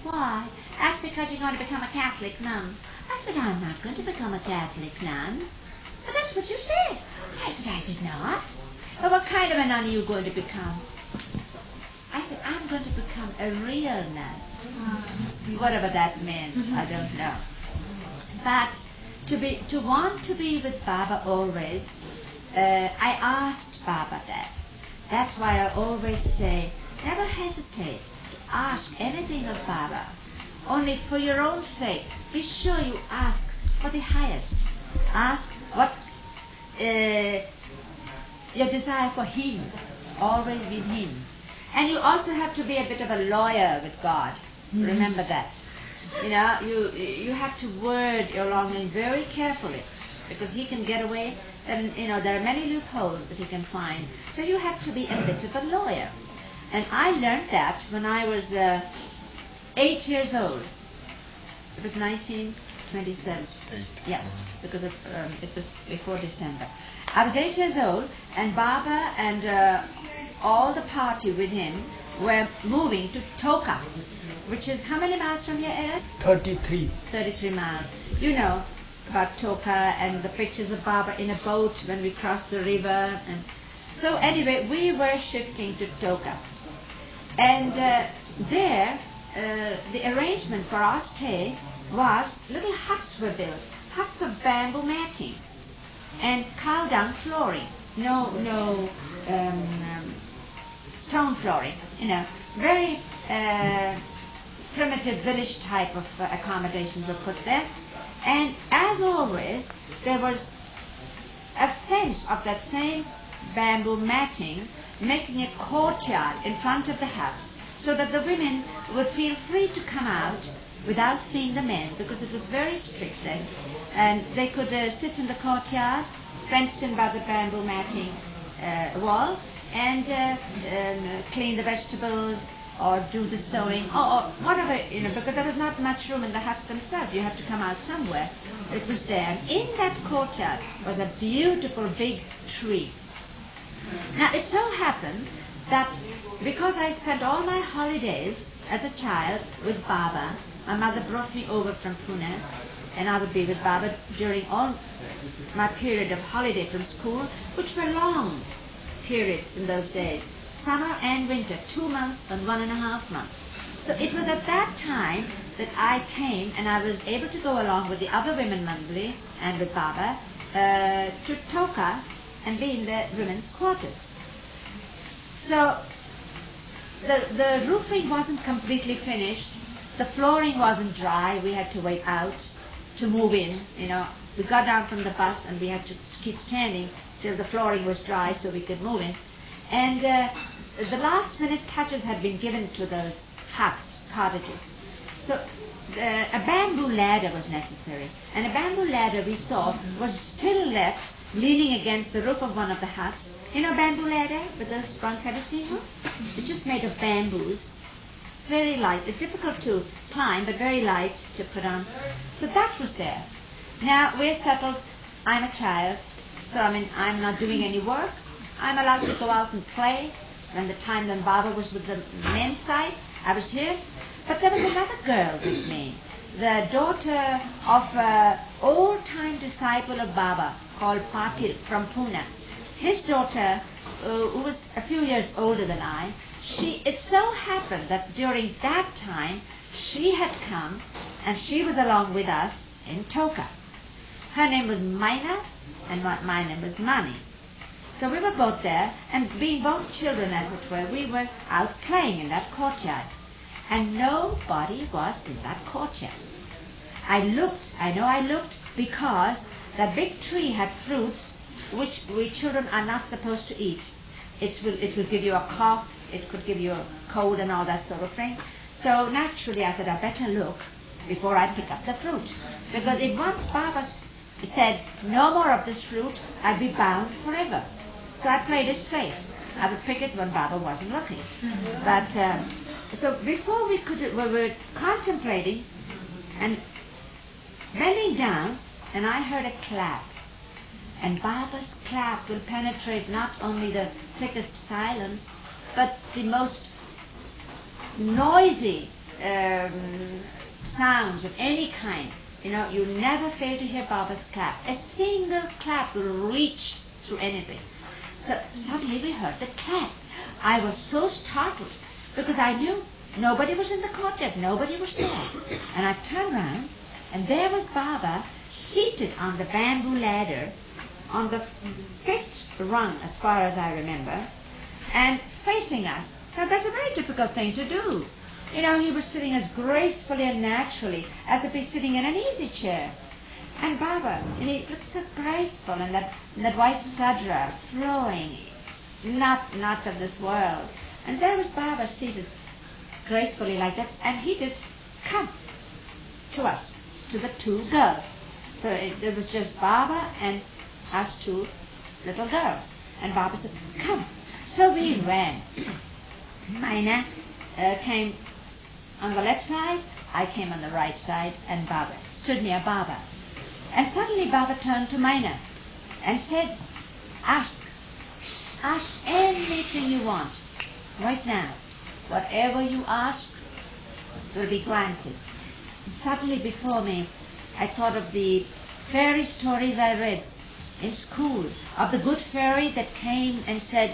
Why? That's because you're going to become a Catholic nun. I said, I'm not going to become a Catholic nun. But that's what you said. I said, I did not. Well, what kind of a nun are you going to become? I said, I'm going to become a real nun. Whatever that means, I don't know. But to want to be with Baba always, I asked Baba that. That's why I always say, never hesitate to ask anything of Baba. Only for your own sake, be sure you ask for the highest. Ask what your desire for Him, always with Him. And you also have to be a bit of a lawyer with God. Remember that. You know, you have to word your longing very carefully, because He can get away. And you know, there are many loopholes that He can find. So you have to be a bit of a lawyer. And I learned that when I was 8 years old. It was 1927. Yeah, because it was before December. I was 8 years old, and Baba and all the party with him were moving to Toka, which is how many miles from here, Eric? 33. 33 miles. You know about Toka and the pictures of Baba in a boat when we crossed the river. And so anyway, we were shifting to Toka. And there, the arrangement for our stay was little huts were built, huts of bamboo matting and cow dung flooring. No stone flooring, you know, very primitive village type of accommodations were put there. And as always, there was a fence of that same bamboo matting making a courtyard in front of the huts, so that the women would feel free to come out without seeing the men, because it was very strict then. And they could sit in the courtyard, fenced in by the bamboo matting wall, and clean the vegetables or do the sewing or whatever, you know, because there was not much room in the huts themselves. You had to come out somewhere. It was there. And in that courtyard was a beautiful big tree. Now it so happened that because I spent all my holidays as a child with Baba, my mother brought me over from Pune, and I would be with Baba during all my period of holiday from school, which were long periods in those days, summer and winter, 2 months and 1.5 months. So it was at that time that I came and I was able to go along with the other women Mandali and with Baba to Toka and be in the women's quarters. So the roofing wasn't completely finished, the flooring wasn't dry, we had to wait out to move in, you know. We got down from the bus and we had to keep standing till the flooring was dry so we could move in. And the last minute touches had been given to those huts, cottages. So a bamboo ladder was necessary. And a bamboo ladder we saw was still left leaning against the roof of one of the huts. You know, bamboo ladder with those springs, have you seen one? It's just made of bamboos. Very light. It's difficult to climb, but very light to put on. So that was there. Now we're settled. I'm a child, so I mean I'm not doing any work. I'm allowed to go out and play. When the time when Baba was with the men's side, I was here. But there was another girl with me, the daughter of an old-time disciple of Baba called Patil from Pune. His daughter, who was a few years older than I, it so happened that during that time she had come and she was along with us in Toka. Her name was Maina and my name was Mani. So we were both there, and being both children as it were, we were out playing in that courtyard. And nobody was in that courtyard. I know I looked because the big tree had fruits which we children are not supposed to eat. It will give you a cough, it could give you a cold and all that sort of thing. So naturally I said, I better look before I pick up the fruit. Because if once Baba said, no more of this fruit, I'd be bound forever. So I played it safe. I would pick it when Baba wasn't looking. But so before we were contemplating and bending down, and I heard a clap. And Baba's clap will penetrate not only the thickest silence, but the most noisy sounds of any kind, you never fail to hear Baba's clap. A single clap will reach through anything. So suddenly we heard the clap. I was so startled because I knew nobody was in the courtyard, nobody was there. And I turned around, and there was Baba seated on the bamboo ladder on the 5th rung, as far as I remember, and facing us. Now that's a very difficult thing to do. He was sitting as gracefully and naturally as if he's sitting in an easy chair. And Baba, he looked so graceful, and that white sadra flowing, not of this world. And there was Baba seated gracefully like that, and he did come to us, to the two girls. So it was just Baba and us two little girls. And Baba said, come. So we ran. Maina came on the left side, I came on the right side, and Baba stood near Baba. And suddenly Baba turned to Maina and said, ask anything you want right now. Whatever you ask will be granted. And suddenly before me, I thought of the fairy stories I read in school, of the good fairy that came and said,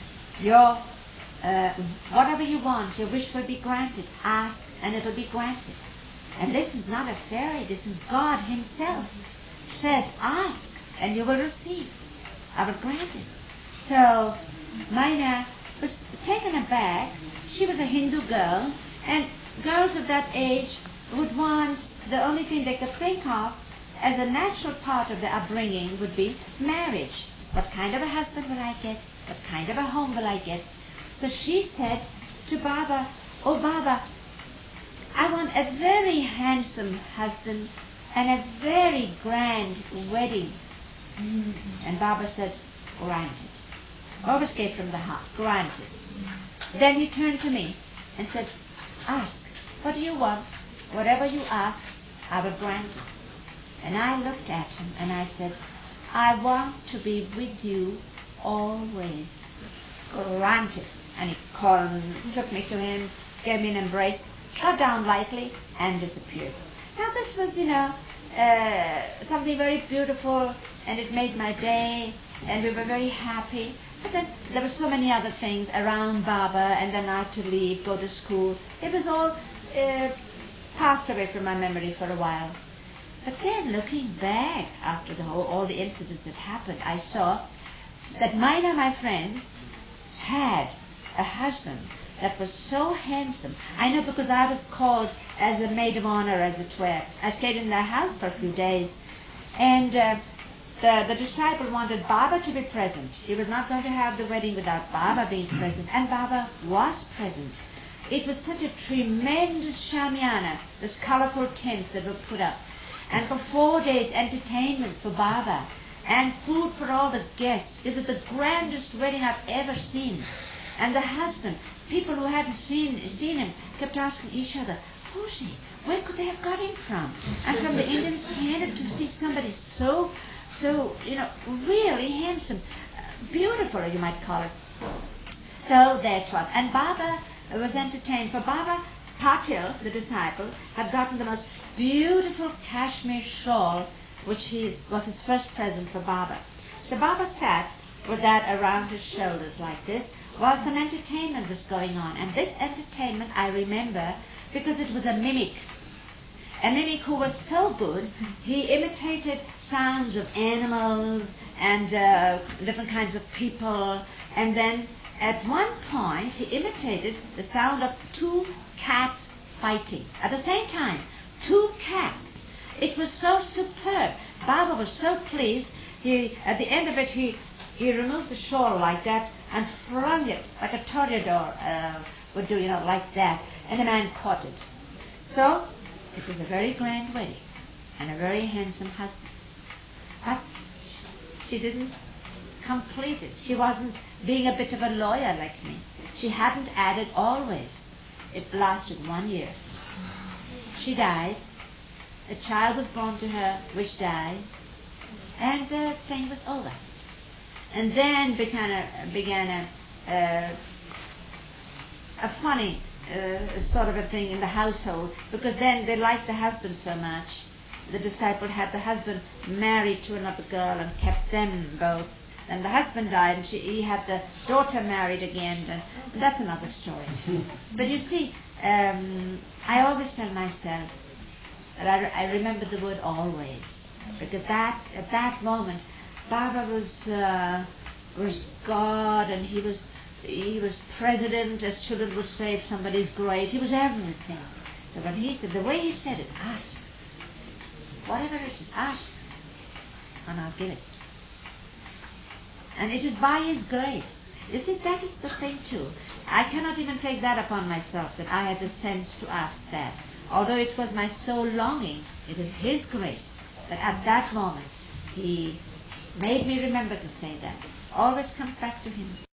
whatever you want, your wish will be granted. Ask and it will be granted. And this is not a fairy, this is God himself. Says, ask and you will receive. I will grant it. So Maina was taken aback. She was a Hindu girl, and girls of that age would want, the only thing they could think of as a natural part of their upbringing would be marriage. What kind of a husband will I get? What kind of a home will I get? So she said to Baba, oh Baba, I want a very handsome husband and a very grand wedding. And Baba said, granted. Always gave from the heart, granted. Then he turned to me and said, ask, what do you want? Whatever you ask, I will grant it. And I looked at him and I said, I want to be with you always. Granted. And he took me to him, gave me an embrace, got down lightly, and disappeared. Now this was, something very beautiful, and it made my day, and we were very happy. But then there were so many other things around Baba, and then I had to leave, go to school. It was all passed away from my memory for a while. But then looking back after all the incidents that happened, I saw that Maina, my friend, had a husband that was so handsome. I know because I was called as a maid of honor, as it were. I stayed in their house for a few days, and the disciple wanted Baba to be present. He was not going to have the wedding without Baba being present, and Baba was present. It was such a tremendous shamiana, this colorful tents that were put up, and for 4 days entertainment for Baba, and food for all the guests. It was the grandest wedding I've ever seen. And the husband, people who hadn't seen him, kept asking each other, who's he? Where could they have got him from? And from the Indian standard to see somebody so really handsome, beautiful, you might call it. So there it was. And Baba was entertained. For Baba, Patil, the disciple, had gotten the most beautiful cashmere shawl, which was his first present for Baba. So Baba sat with that around his shoulders like this, while some entertainment was going on. And this entertainment I remember because it was a mimic who was so good, he imitated sounds of animals and different kinds of people, and then at one point he imitated the sound of 2 cats fighting at the same time. 2 cats. It was so superb. Baba was so pleased. At the end of it, he removed the shawl like that and flung it like a toreador would do, like that. And the man caught it. So it was a very grand wedding and a very handsome husband. But she didn't complete it. She wasn't being a bit of a lawyer like me. She hadn't added always. It lasted 1 year. She died. A child was born to her, which died, and the thing was over. And then began a funny sort of a thing in the household, because then they liked the husband so much. The disciple had the husband married to another girl and kept them both. Then the husband died, and he had the daughter married again, and that's another story. But you see, I always tell myself that I remember the word always, because at that moment, Baba was God, and he was president, as children would say if somebody's great. He was everything. So when he said, the way he said it, ask. Whatever it is, ask. And I'll give it. And it is by His grace. You see, that is the thing too. I cannot even take that upon myself, that I had the sense to ask that. Although it was my soul longing, it is His grace that at that moment He made me remember to say that. Always comes back to Him.